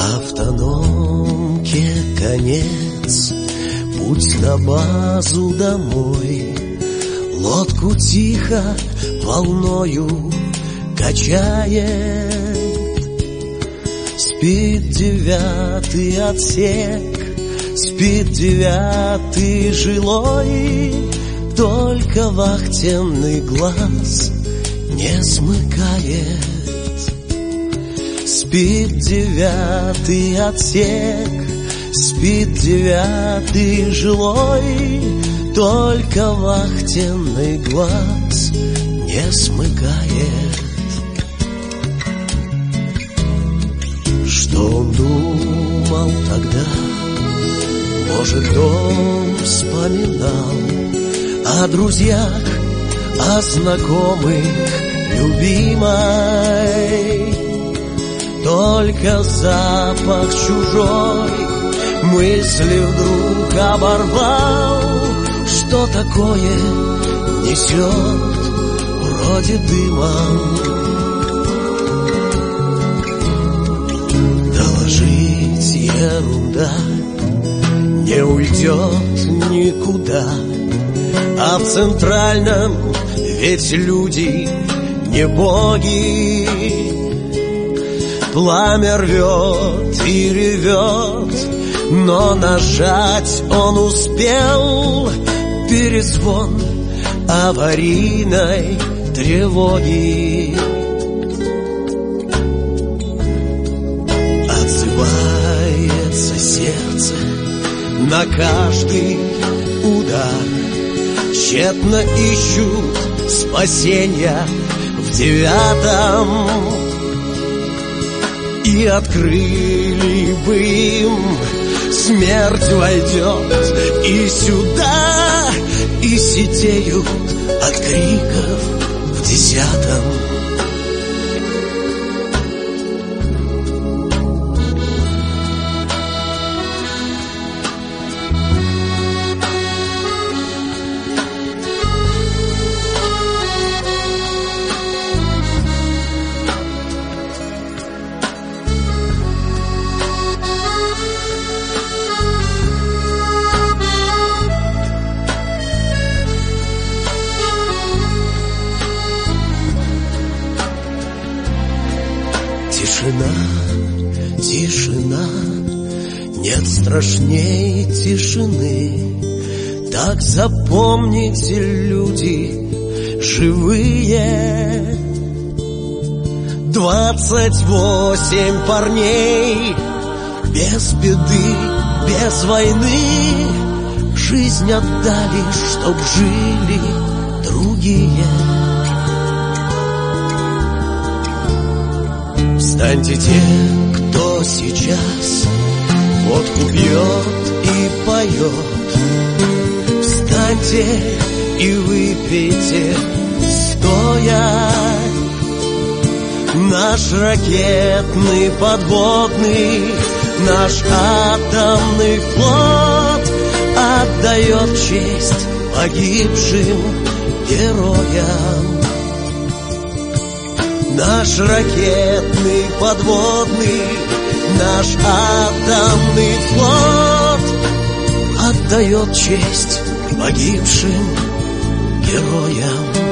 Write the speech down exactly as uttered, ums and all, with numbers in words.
Автономке конец, путь на базу домой. Лодку тихо волною качает. Спит девятый отсек, спит девятый жилой, только вахтенный глаз не смыкает. Спит девятый отсек, спит девятый жилой, только вахтенный глаз не смыкает. Что он думал тогда? Может, дом вспоминал о друзьях, о знакомых, любимой. Только запах чужой мысли вдруг оборвал. Что такое несет вроде дыма? Доложить ерунда, не уйдет никуда. А в центральном ведь люди не боги. Пламя рвет и ревет, но нажать он успел. Перезвон аварийной тревоги. Отзывается сердце на каждый удар. Тщетно ищут спасения в девятом. И открыли бы им, смерть войдет и сюда, и сидеют от криков в десятом. Тишина, тишина, нет страшней тишины. Так запомните, люди живые. Двадцать восемь парней, без беды, без войны, жизнь отдали, чтоб жили другие. Встаньте те, кто сейчас водку пьет и поет. Встаньте и выпейте стоя. Наш ракетный подводный, наш атомный флот отдает честь погибшим героям. Наш ракетный подводный, наш атомный флот отдает честь погибшим героям.